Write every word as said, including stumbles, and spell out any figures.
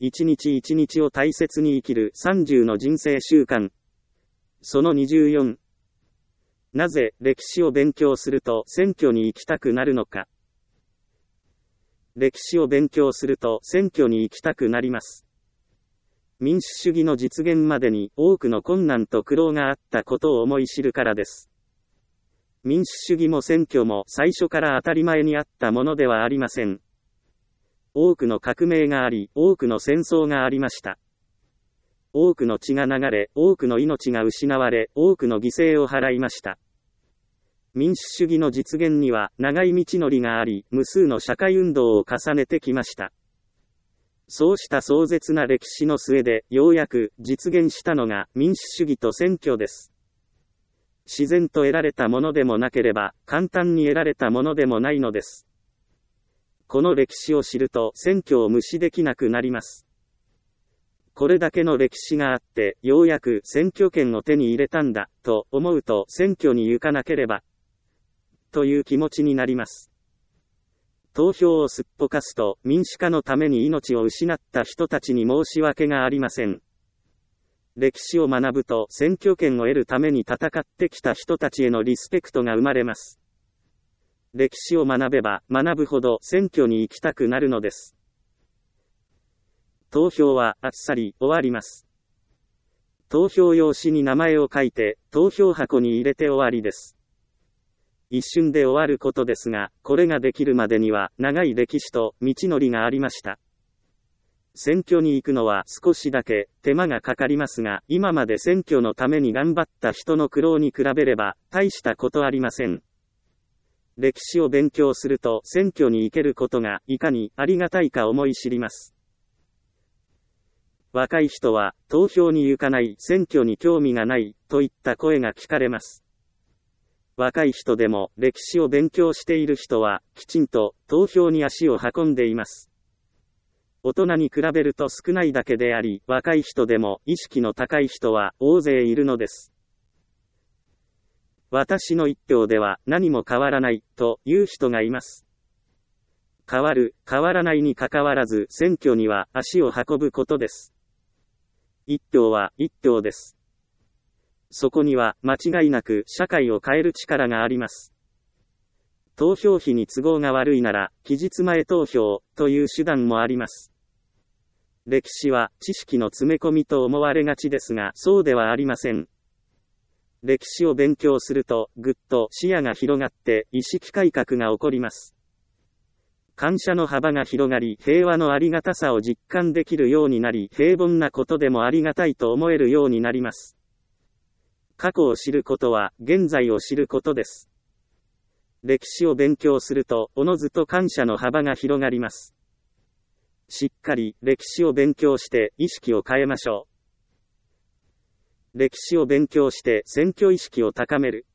一日一日を大切に生きるさんじゅうの人生習慣。そのにじゅうよん。なぜ歴史を勉強すると選挙に行きたくなるのか。歴史を勉強すると選挙に行きたくなります。民主主義の実現までに多くの困難と苦労があったことを思い知るからです。民主主義も選挙も最初から当たり前にあったものではありません。多くの革命があり、多くの戦争がありました。多くの血が流れ、多くの命が失われ、多くの犠牲を払いました。民主主義の実現には長い道のりがあり、無数の社会運動を重ねてきました。そうした壮絶な歴史の末で、ようやく実現したのが民主主義と選挙です。自然と得られたものでもなければ、簡単に得られたものでもないのです。この歴史を知ると選挙を無視できなくなります。これだけの歴史があって、ようやく選挙権を手に入れたんだ、と思うと選挙に行かなければ、という気持ちになります。投票をすっぽかすと民主化のために命を失った人たちに申し訳がありません。歴史を学ぶと選挙権を得るために戦ってきた人たちへのリスペクトが生まれます。歴史を学べば学ぶほど選挙に行きたくなるのです。投票はあっさり終わります。投票用紙に名前を書いて投票箱に入れて終わりです。一瞬で終わることですが、これができるまでには長い歴史と道のりがありました。選挙に行くのは少しだけ手間がかかりますが、今まで選挙のために頑張った人の苦労に比べれば大したことありません。歴史を勉強すると選挙に行けることがいかにありがたいか思い知ります。若い人は投票に行かない、選挙に興味がないといった声が聞かれます。若い人でも歴史を勉強している人はきちんと投票に足を運んでいます。大人に比べると少ないだけであり、若い人でも意識の高い人は大勢いるのです。私の一票では何も変わらないという人がいます。変わる、変わらないにかかわらず選挙には足を運ぶことです。一票は一票です。そこには間違いなく社会を変える力があります。投票費に都合が悪いなら、期日前投票という手段もあります。歴史は知識の詰め込みと思われがちですが、そうではありません。歴史を勉強すると、ぐっと視野が広がって意識改革が起こります。感謝の幅が広がり、平和のありがたさを実感できるようになり、平凡なことでもありがたいと思えるようになります。過去を知ることは現在を知ることです。歴史を勉強するとおのずと感謝の幅が広がります。しっかり歴史を勉強して意識を変えましょう。歴史を勉強して選挙意識を高める。